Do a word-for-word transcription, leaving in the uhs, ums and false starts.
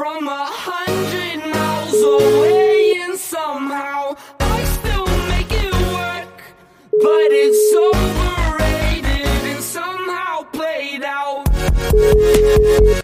from a hundred miles away, and somehow I still make it work. But it's overrated and somehow played out.